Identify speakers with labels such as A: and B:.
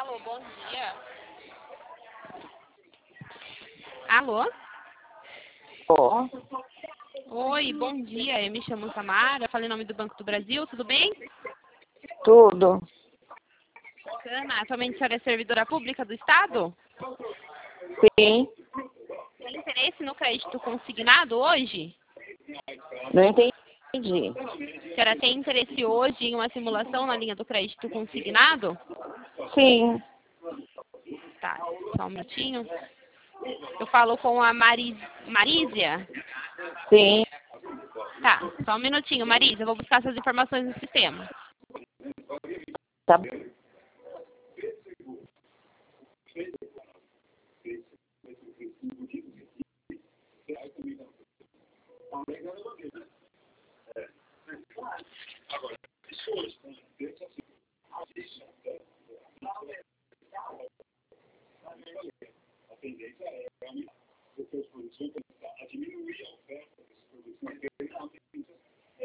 A: Alô, bom dia. Alô?
B: Ó,
A: Oi, bom dia. Eu me chamo Samara, falei em nome do Banco do Brasil, tudo bem?
B: tudo.
A: Bacana. Atualmente a senhora é servidora pública do Estado?
B: Sim,
A: Tem interesse no crédito consignado hoje?
B: não entendi.
A: A senhora tem interesse hoje em uma simulação na linha do crédito consignado?
B: Sim,
A: Tá, só um minutinho. Eu falo com a Marísia?
B: sim,
A: Tá, só um minutinho, Marísia. Eu vou buscar essas informações no sistema.
B: tá.